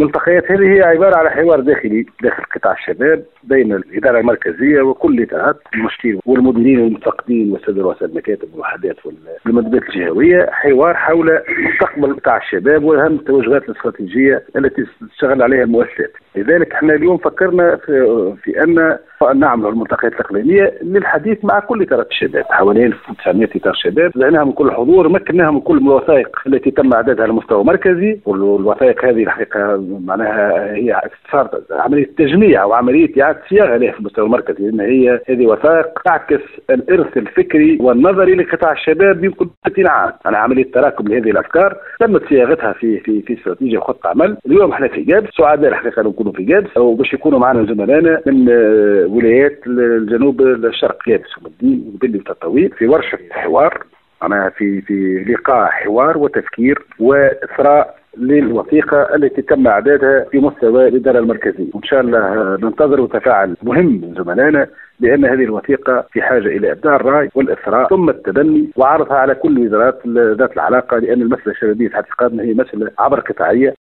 الملتقيات هذه هي عبارة على حوار داخلي داخل قطاع الشباب بين الإدارة المركزية وكل الإدارات المشكلين والمديرين والمتفقدين والسادة رؤساء المكاتب والوحدات والمندوبات الجهوية، حوار حول مستقبل قطاع الشباب وأهم التوجهات الاستراتيجية التي تشتغل عليها المؤسسات. لذلك احنا اليوم فكرنا في أن نعمل الملتقيات الإقليمية للحديث مع كل إدارات الشباب، حوالي 1900 إدارة شباب، دعناها من كل حضور، مكناها من كل الوثائق التي تم إعدادها على مستوى مركزي، والوثائق هذه الحقيقة معناها هي صارت عملية تجميع وعملية إعادة صياغة لها في المستوى المركزي، لأن هي هذه وثائق تعكس الإرث الفكري والنظري لقطاع الشباب يمكن 30 عام، يعني عملية تراكم لهذه الأفكار تمت صياغتها في استراتيجية وخطة عمل. اليوم احنا في جابس، سعداء الحقيقة نكونوا في جابس وباش يكونوا معنا زملائنا من ولايات الجنوب الشرق جابس ومدين وبلي وتطاوين في ورشة حوار، أنا في لقاء حوار وتفكير وإثراء للوثيقة التي تم إعدادها في مستوى الإدارة المركزية، وإن شاء الله ننتظر وتفاعل مهم من زملائنا، لأن هذه الوثيقة في حاجة إلى إبداء الرأي والإثراء ثم التبني وعرضها على كل الوزارات ذات العلاقة، لأن المسألة الشبابية في اعتقادنا هي مسألة عبر قطاعية.